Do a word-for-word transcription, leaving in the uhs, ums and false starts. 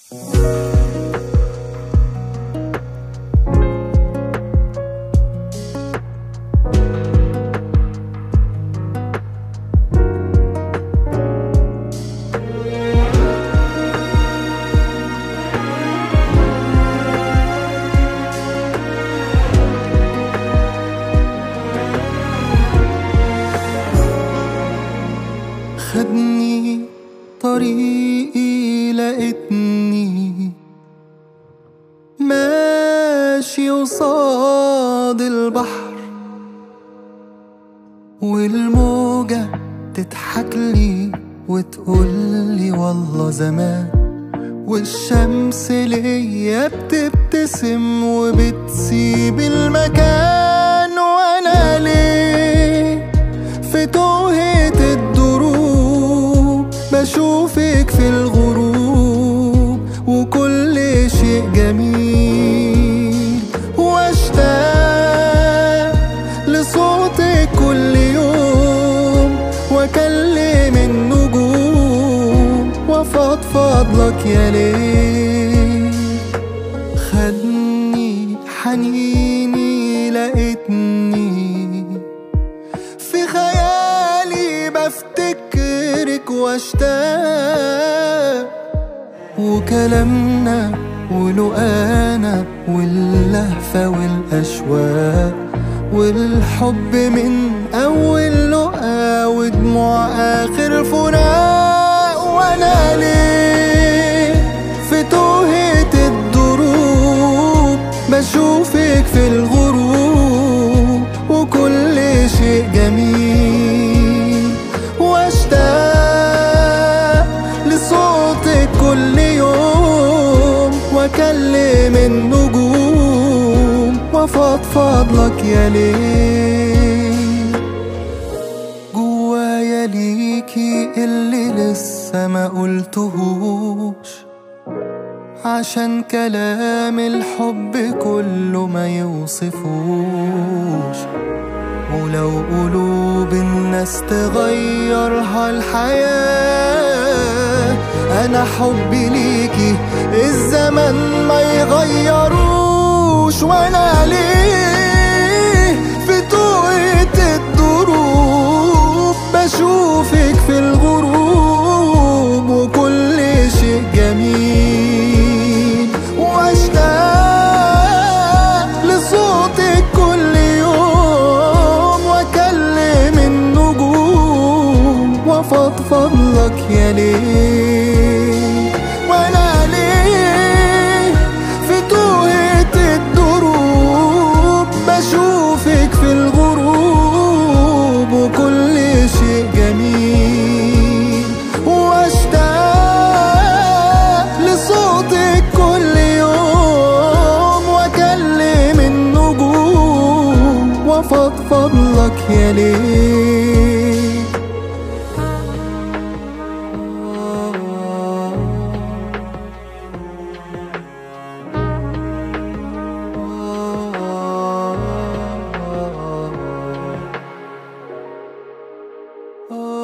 خدني طريقي لقيتني ماشي قصاد البحر، والموجة تضحكلي وتقولي والله زمان، والشمس ليا بتبتسم وبتسيب المكان. وانا ليه في توهة الدروب بشوفك في الغروب وكل شيء جميل، واشتاق لصوتك كل يوم واكلم النجوم وافضفض لك يا ليل. خدني حنيني لقيتني في خيالي بفتكرك واشتاق، وكلامنا ولقانا واللهفة والأشواق والحب من أول لقا ودموع آخر فراق. وأنا ليه في توهة الدروب بشوفك في الغروب وكل شيء جميل، واشتاق لصوتك كل يوم واكلم النجوم وافضفض لك يا ليل. جوايا ليكي اللي لسه ما قلتهوش، عشان كلام الحب كله ما يوصفوش، ولو قلوب الناس تغيرها الحياة أنا حبي ليكي الزمن ما يغيروش. وأنا ليه في توقيت الدروب بشوفك في الغروب وكل شيء جميل، واشتاق لصوتك كل يوم واكلم النجوم وافضفض لك يا ليل. وانا ليه في توهة الدروب بشوفك في الغروب وكل شيء جميل، واشتاق لصوتك كل يوم واكلم النجوم وافضفض لك يا ليل. Oh